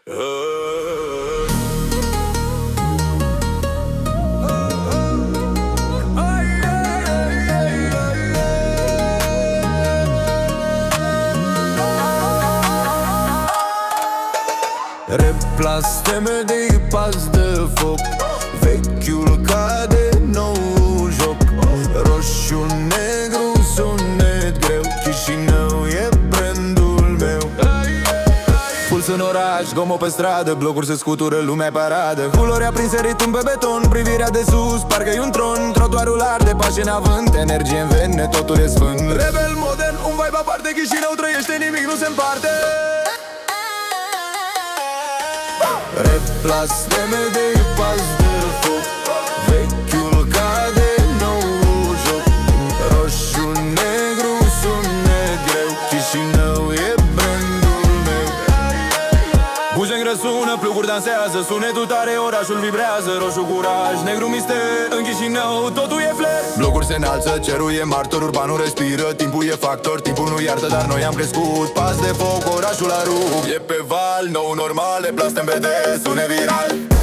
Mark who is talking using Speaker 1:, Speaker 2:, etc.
Speaker 1: Replas teme de pas de foc, vechiul cade, nou joc. Roșu, negru, sunet greu, Chișinău e brandul meu. Puls în oraș, gomo pe stradă, blocuri se scutură, lumea paradă. Culori aprinse, ritm pe beton, privirea de sus, parcă-i un tron. Trotuarul arde, pași în avânt, energie în vene, totul e sfânt. Rebel modern, un vibe aparte, Chișinău trăiește, nimic nu se împarte. Replas teme de pas de foc, vechiul cade, nou joc. Roșu, negru, sunet greu, Chișinău e brandul meu. Bujeng răsună, pluguri dansează, sunetul tare, orașul vibrează. Roșu curaj, negru mister, în Chișinău totul e flair. Blocuri se înalță, cerul e martor, urbanul respiră. Timpul e factor, timpul nu iartă, dar noi am crescut. Pas de foc, orașul la rup, e pe val, nou normal, e blastem BD, sune viral.